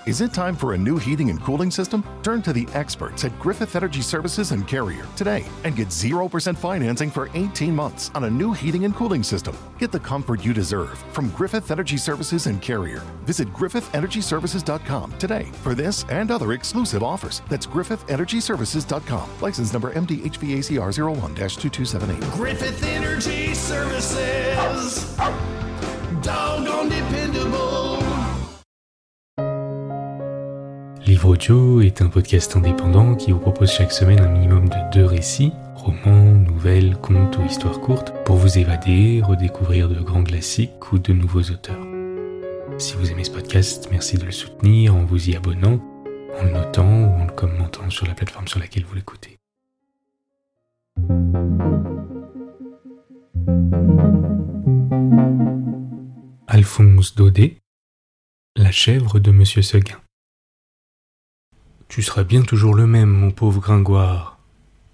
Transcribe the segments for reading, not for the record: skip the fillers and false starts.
Is it time for a new heating and cooling system? Turn to the experts at Griffith Energy Services and Carrier today and get 0% financing for 18 months on a new heating and cooling system. Get the comfort you deserve from Griffith Energy Services and Carrier. Visit griffith.energyservices.com today for this and other exclusive offers. That's griffith.energyservices.com. License number MDHVACR 01-2278. Griffith Energy Services. Doggone dependable. Livre Audio est un podcast indépendant qui vous propose chaque semaine un minimum de 2 récits, romans, nouvelles, contes ou histoires courtes, pour vous évader, redécouvrir de grands classiques ou de nouveaux auteurs. Si vous aimez ce podcast, merci de le soutenir en vous y abonnant, en le notant ou en le commentant sur la plateforme sur laquelle vous l'écoutez. Alphonse Daudet, La chèvre de Monsieur Seguin. Tu seras bien toujours le même, mon pauvre Gringoire. Comment ?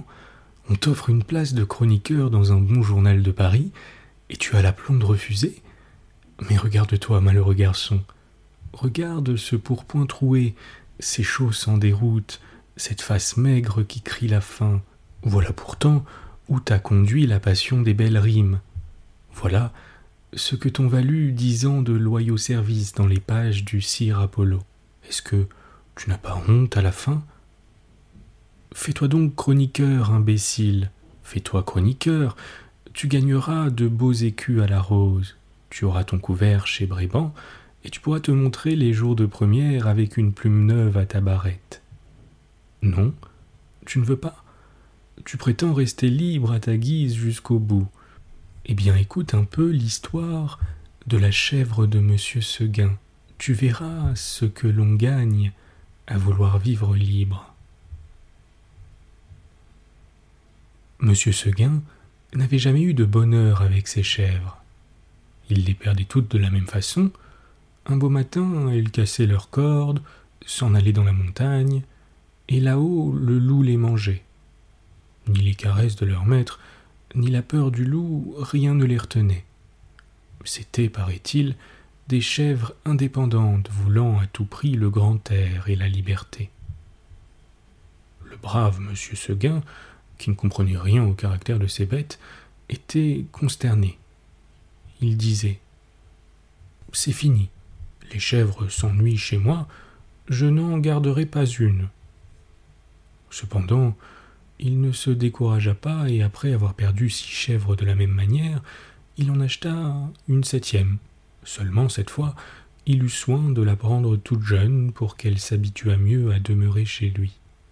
On t'offre une place de chroniqueur dans un bon journal de Paris, et tu as l'aplomb de refuser ? Mais regarde-toi, malheureux garçon. Regarde ce pourpoint troué, ces chausses en déroute, cette face maigre qui crie la faim. Voilà pourtant où t'a conduit la passion des belles rimes. Voilà ce que t'ont valu 10 ans de loyaux services dans les pages du Sire Apollo. Est-ce que tu n'as pas honte à la fin ? Fais-toi donc chroniqueur, imbécile. Fais-toi chroniqueur. Tu gagneras de beaux écus à la rose. Tu auras ton couvert chez Bréban et tu pourras te montrer les jours de première avec une plume neuve à ta barrette. Non, tu ne veux pas ? Tu prétends rester libre à ta guise jusqu'au bout. Eh bien, écoute un peu l'histoire de la chèvre de Monsieur Seguin. Tu verras ce que l'on gagne à vouloir vivre libre. Monsieur Seguin n'avait jamais eu de bonheur avec ses chèvres. Il les perdait toutes de la même façon. Un beau matin, elles cassaient leurs cordes, s'en allaient dans la montagne, et là-haut, le loup les mangeait. Ni les caresses de leur maître, ni la peur du loup, rien ne les retenait. C'étaient, paraît-il, des chèvres indépendantes voulant à tout prix le grand air et la liberté. Le brave monsieur Seguin, qui ne comprenait rien au caractère de ces bêtes, était consterné. Il disait « C'est fini, les chèvres s'ennuient chez moi, je n'en garderai pas une. » Cependant, il ne se découragea pas et après avoir perdu 6 chèvres de la même manière, il en acheta une 7e. Seulement, cette fois, il eut soin de la prendre toute jeune pour qu'elle s'habituât mieux à demeurer chez lui.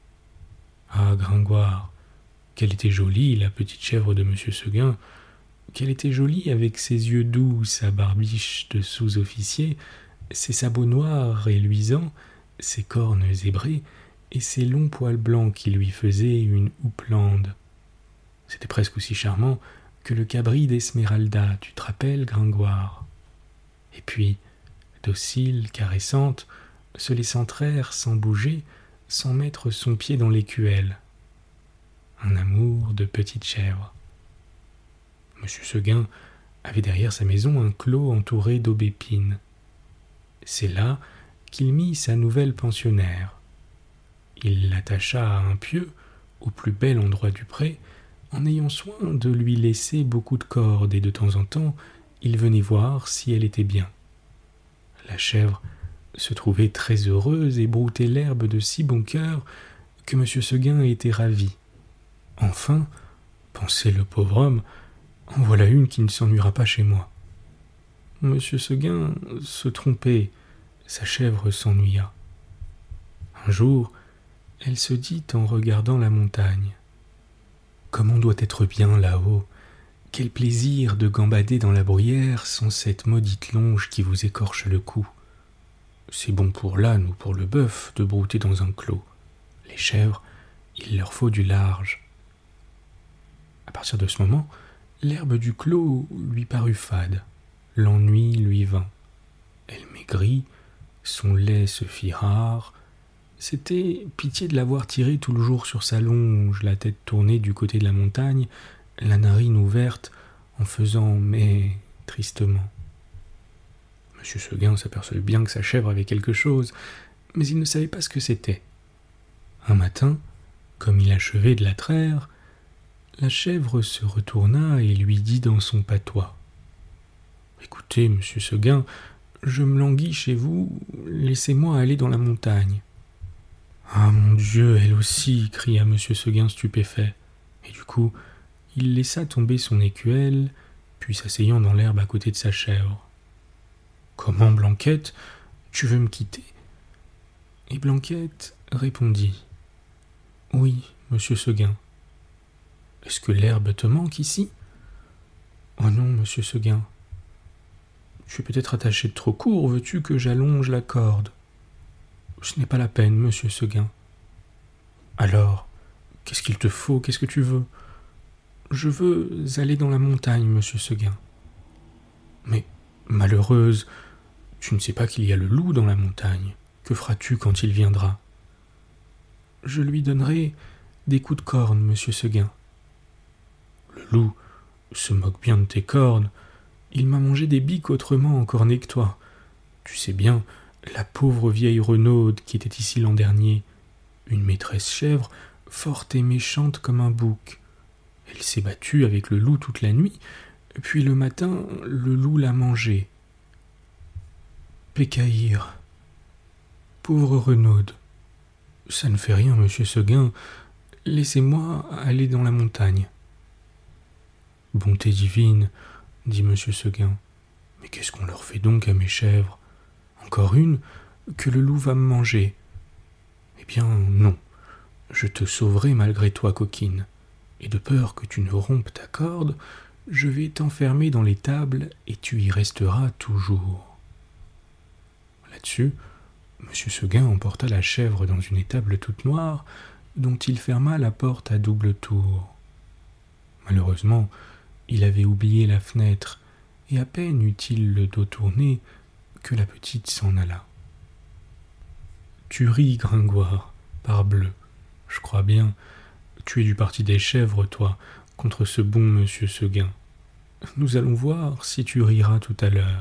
Ah, Gringoire, qu'elle était jolie, la petite chèvre de Monsieur Seguin, qu'elle était jolie avec ses yeux doux, sa barbiche de sous-officier, ses sabots noirs et luisants, ses cornes zébrées et ses longs poils blancs qui lui faisaient une houppelande. C'était presque aussi charmant que le cabri d'Esmeralda, tu te rappelles, Gringoire ? Et puis, docile, caressante, se laissant traire sans bouger, sans mettre son pied dans l'écuelle. Un amour de petite chèvre. Monsieur Seguin avait derrière sa maison un clos entouré d'aubépines. C'est là qu'il mit sa nouvelle pensionnaire. Il l'attacha à un pieu, au plus bel endroit du pré, en ayant soin de lui laisser beaucoup de cordes et de temps en temps, il venait voir si elle était bien. La chèvre se trouvait très heureuse et broutait l'herbe de si bon cœur que M. Seguin était ravi. Enfin, pensait le pauvre homme, en voilà une qui ne s'ennuiera pas chez moi. M. Seguin se trompait, sa chèvre s'ennuya. Un jour, elle se dit en regardant la montagne. Comme on doit être bien là-haut, quel plaisir de gambader dans la bruyère sans cette maudite longe qui vous écorche le cou. C'est bon pour l'âne ou pour le bœuf de brouter dans un clos. Les chèvres, il leur faut du large. À partir de ce moment, l'herbe du clos lui parut fade. L'ennui lui vint. Elle maigrit, son lait se fit rare. C'était pitié de l'avoir tiré tout le jour sur sa longe, la tête tournée du côté de la montagne, la narine ouverte, en faisant « mais » tristement. M. Seguin s'aperçut bien que sa chèvre avait quelque chose, mais il ne savait pas ce que c'était. Un matin, comme il achevait de la traire, la chèvre se retourna et lui dit dans son patois : « Écoutez, monsieur Seguin, je me languis chez vous, laissez-moi aller dans la montagne. » « Ah mon Dieu, elle aussi !» cria monsieur Seguin stupéfait. Et du coup, il laissa tomber son écuelle, puis s'asseyant dans l'herbe à côté de sa chèvre. « Comment, Blanquette, tu veux me quitter ?» Et Blanquette répondit : « Oui, monsieur Seguin. »« Est-ce que l'herbe te manque ici ?»« Oh non, monsieur Seguin. »« Tu es peut-être attaché de trop court, veux-tu que j'allonge la corde ?»« Ce n'est pas la peine, monsieur Seguin. »« Alors, qu'est-ce qu'il te faut, qu'est-ce que tu veux ? » ?»« Je veux aller dans la montagne, monsieur Seguin. »« Mais, malheureuse, tu ne sais pas qu'il y a le loup dans la montagne. Que feras-tu quand il viendra ? » ?»« Je lui donnerai des coups de corne, monsieur Seguin. »« Le loup se moque bien de tes cornes. Il m'a mangé des biques autrement encornées que toi. Tu sais bien, la pauvre vieille Renaude qui était ici l'an dernier, une maîtresse chèvre, forte et méchante comme un bouc. Elle s'est battue avec le loup toute la nuit, puis le matin, le loup l'a mangée. Pécaïr. Pauvre Renaude. Ça ne fait rien, monsieur Seguin. Laissez-moi aller dans la montagne. Bonté divine, dit monsieur Seguin. Mais qu'est-ce qu'on leur fait donc à mes chèvres ? Encore une, que le loup va me manger. Eh bien, non. Je te sauverai malgré toi, coquine. Et de peur que tu ne rompes ta corde, je vais t'enfermer dans l'étable et tu y resteras toujours. Là-dessus, M. Seguin emporta la chèvre dans une étable toute noire, dont il ferma la porte à double tour. Malheureusement, il avait oublié la fenêtre, et à peine eut-il le dos tourné que la petite s'en alla. « Tu ris, Gringoire, parbleu, je crois bien. Tu es du parti des chèvres, toi, contre ce bon monsieur Seguin. Nous allons voir si tu riras tout à l'heure. »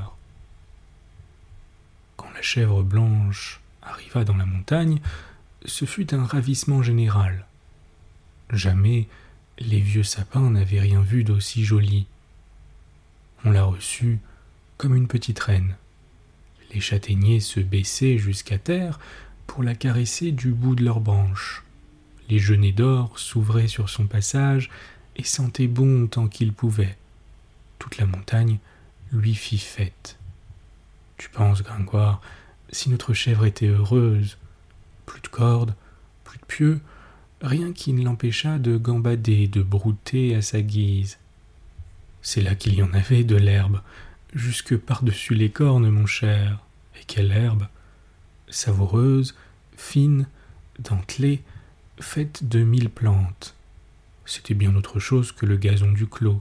Quand la chèvre blanche arriva dans la montagne, ce fut un ravissement général. Jamais les vieux sapins n'avaient rien vu d'aussi joli. On la reçut comme une petite reine. Les châtaigniers se baissaient jusqu'à terre pour la caresser du bout de leurs branches. Les genêts d'or s'ouvraient sur son passage et sentaient bon tant qu'ils pouvaient. Toute la montagne lui fit fête. Tu penses, Gringoire, si notre chèvre était heureuse, plus de cordes, plus de pieux, rien qui ne l'empêchât de gambader, de brouter à sa guise. C'est là qu'il y en avait de l'herbe, jusque par-dessus les cornes, mon cher. Et quelle herbe ! Savoureuse, fine, dentelée, faite de 1000 plantes. C'était bien autre chose que le gazon du clos.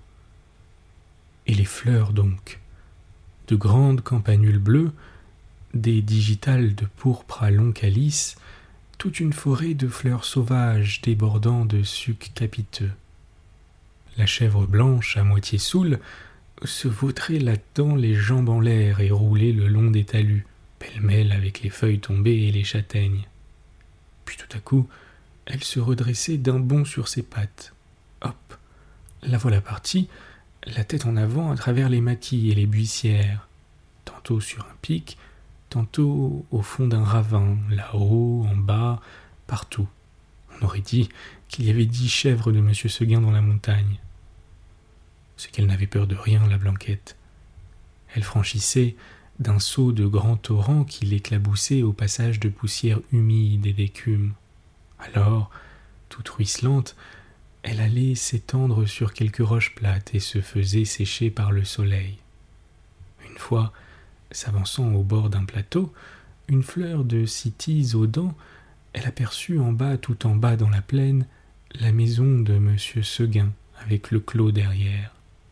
Et les fleurs donc, de grandes campanules bleues, des digitales de pourpre à long calice, toute une forêt de fleurs sauvages débordant de sucs capiteux. La chèvre blanche, à moitié saoule, se vautrait là-dedans les jambes en l'air et roulait le long des talus, pêle-mêle avec les feuilles tombées et les châtaignes. Puis tout à coup, elle se redressait d'un bond sur ses pattes. Hop, la voilà partie, la tête en avant à travers les maquis et les buissières, tantôt sur un pic, tantôt au fond d'un ravin, là-haut, en bas, partout. On aurait dit qu'il y avait 10 chèvres de M. Seguin dans la montagne. C'est qu'elle n'avait peur de rien, la Blanquette. Elle franchissait d'un saut de grands torrents qui l'éclaboussaient au passage de poussière humide et d'écume. Alors, toute ruisselante, elle allait s'étendre sur quelques roches plates et se faisait sécher par le soleil. Une fois, s'avançant au bord d'un plateau, une fleur de cytise aux dents, elle aperçut en bas, tout en bas dans la plaine, la maison de M. Seguin, avec le clos derrière.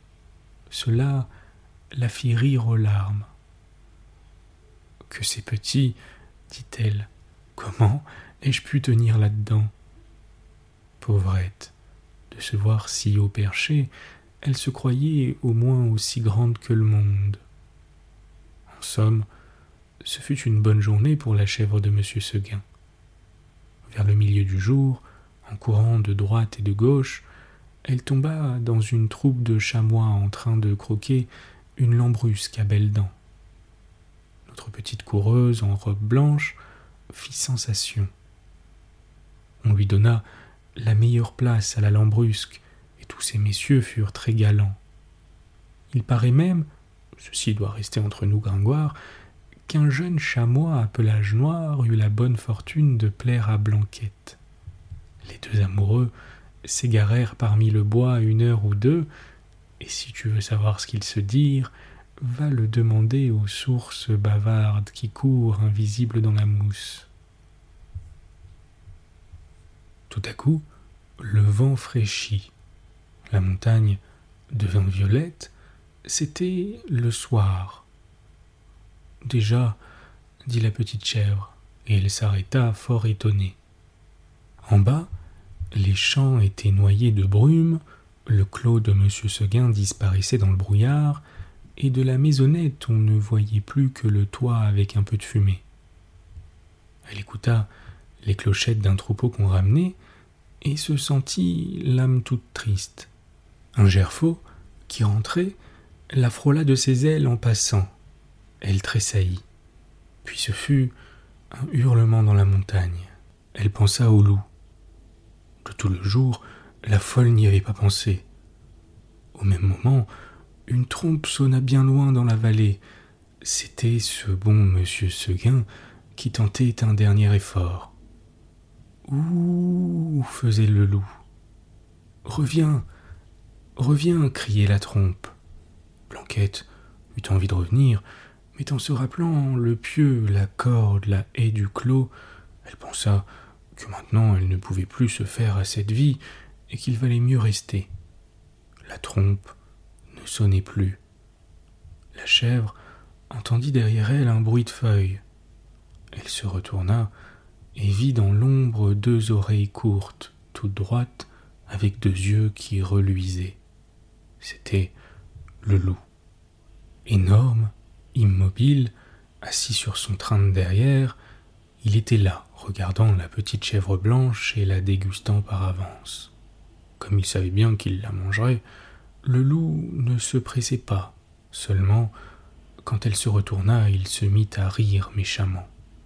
Cela la fit rire aux larmes. « Que c'est petit, dit-elle. Comment ai-je pu tenir là-dedans ?» Pauvrette, de se voir si haut perché, elle se croyait au moins aussi grande que le monde. En somme, ce fut une bonne journée pour la chèvre de M. Seguin. Vers le milieu du jour, en courant de droite et de gauche, elle tomba dans une troupe de chamois en train de croquer une lambrusque à belles dents. Notre petite coureuse en robe blanche fit sensation. On lui donna la meilleure place à la lambrusque, et tous ces messieurs furent très galants. Il paraît même, ceci doit rester entre nous Gringoire, qu'un jeune chamois à pelage noir eut la bonne fortune de plaire à Blanquette. Les deux amoureux s'égarèrent parmi le bois 1 heure ou 2, et si tu veux savoir ce qu'ils se dirent, va le demander aux sources bavardes qui courent invisibles dans la mousse. Tout à coup, le vent fraîchit. La montagne devint violette. C'était le soir. Déjà, dit la petite chèvre, et elle s'arrêta fort étonnée. En bas, les champs étaient noyés de brume, le clos de M. Seguin disparaissait dans le brouillard, et de la maisonnette on ne voyait plus que le toit avec un peu de fumée. Elle écouta les clochettes d'un troupeau qu'on ramenait, et se sentit l'âme toute triste. Un gerfaut, qui rentrait, la frôla de ses ailes en passant. Elle tressaillit. Puis ce fut un hurlement dans la montagne. Elle pensa au loup. De tout le jour, la folle n'y avait pas pensé. Au même moment, une trompe sonna bien loin dans la vallée. C'était ce bon monsieur Seguin qui tentait un dernier effort. « Ouh !» faisait le loup. « Reviens, reviens !» criait la trompe. Blanquette eut envie de revenir, mais en se rappelant le pieu, la corde, la haie du clos, elle pensa que maintenant elle ne pouvait plus se faire à cette vie et qu'il valait mieux rester. La trompe ne sonnait plus. La chèvre entendit derrière elle un bruit de feuilles. Elle se retourna et vit dans l'ombre 2 oreilles courtes, toutes droites, avec 2 yeux qui reluisaient. C'était le loup. Énorme, immobile, assis sur son train de derrière, il était là, regardant la petite chèvre blanche et la dégustant par avance. Comme il savait bien qu'il la mangerait, le loup ne se pressait pas. Seulement, quand elle se retourna, il se mit à rire méchamment.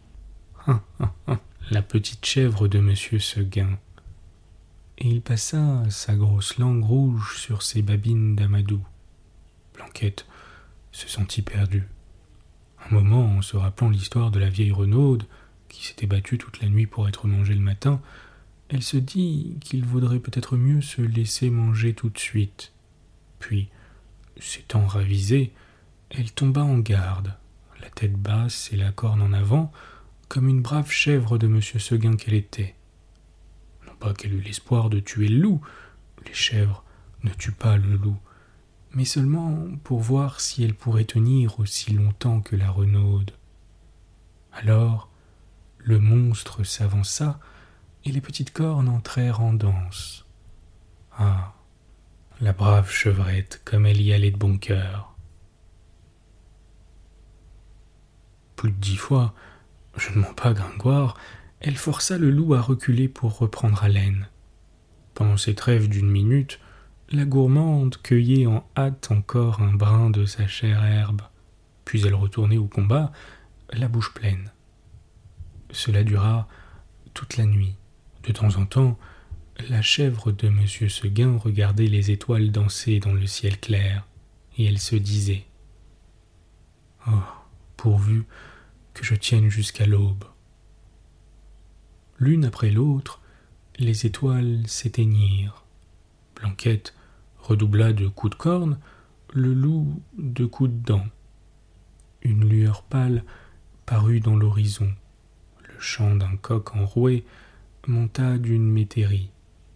La petite chèvre de M. Seguin. Et il passa sa grosse langue rouge sur ses babines d'amadou. Blanquette se sentit perdue. Un moment, en se rappelant l'histoire de la vieille renaude, qui s'était battue toute la nuit pour être mangée le matin, elle se dit qu'il vaudrait peut-être mieux se laisser manger tout de suite. Puis, s'étant ravisée, elle tomba en garde, la tête basse et la corne en avant, comme une brave chèvre de M. Seguin qu'elle était. Non pas qu'elle eût l'espoir de tuer le loup, les chèvres ne tuent pas le loup, mais seulement pour voir si elle pourrait tenir aussi longtemps que la renaude. Alors, le monstre s'avança et les petites cornes entrèrent en danse. Ah, la brave chevrette, comme elle y allait de bon cœur. Plus de 10 fois, je ne mens pas Gringoire, elle força le loup à reculer pour reprendre haleine. Pendant ces trêves d'1 minute, la gourmande cueillait en hâte encore un brin de sa chère herbe, puis elle retournait au combat, la bouche pleine. Cela dura toute la nuit. De temps en temps, la chèvre de M. Seguin regardait les étoiles danser dans le ciel clair, et elle se disait « Oh, pourvu que je tienne jusqu'à l'aube. » L'une après l'autre, les étoiles s'éteignirent. Blanquette redoubla de coups de corne, le loup de coups de dents. Une lueur pâle parut dans l'horizon. Le chant d'un coq enroué monta d'une métairie.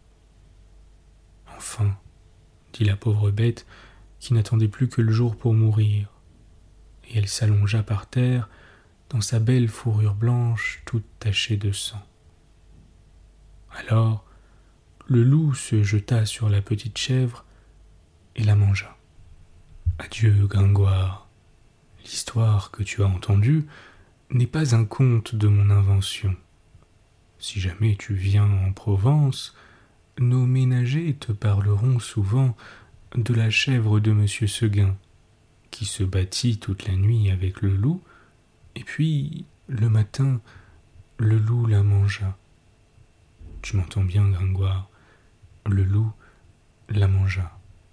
« Enfin, dit la pauvre bête, qui n'attendait plus que le jour pour mourir. » Et elle s'allongea par terre, dans sa belle fourrure blanche toute tachée de sang. Alors, le loup se jeta sur la petite chèvre et la mangea. « Adieu, Gringoire. L'histoire que tu as entendue n'est pas un conte de mon invention. Si jamais tu viens en Provence, nos ménagers te parleront souvent de la chèvre de Monsieur Seguin, qui se battit toute la nuit avec le loup, et puis, le matin, le loup la mangea. Tu m'entends bien, Gringoire, le loup la mangea.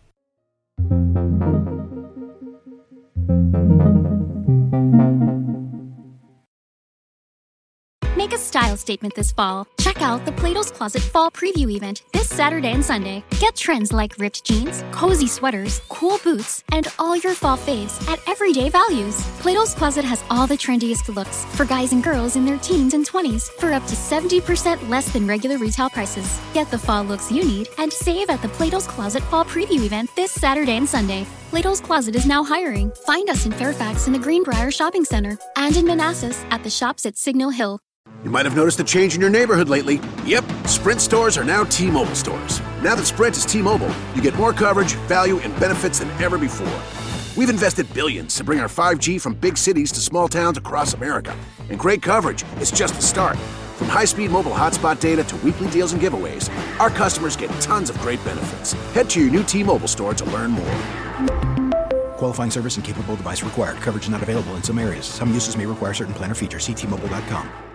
Make a style statement this fall. Check out the Plato's Closet Fall Preview event this Saturday and Sunday. Get trends like ripped jeans, cozy sweaters, cool boots, and all your fall faves at everyday values. Plato's Closet has all the trendiest looks for guys and girls in their teens and 20s for up to 70% less than regular retail prices. Get the fall looks you need and save at the Plato's Closet Fall Preview event this Saturday and Sunday. Plato's Closet is now hiring. Find us in Fairfax in the Greenbrier Shopping Center and in Manassas at the shops at Signal Hill. You might have noticed a change in your neighborhood lately. Yep, Sprint stores are now T-Mobile stores. Now that Sprint is T-Mobile, you get more coverage, value, and benefits than ever before. We've invested billions to bring our 5G from big cities to small towns across America. And great coverage is just the start. From high-speed mobile hotspot data to weekly deals and giveaways, our customers get tons of great benefits. Head to your new T-Mobile store to learn more. Qualifying service and capable device required. Coverage not available in some areas. Some uses may require certain plan or features. See T-Mobile.com.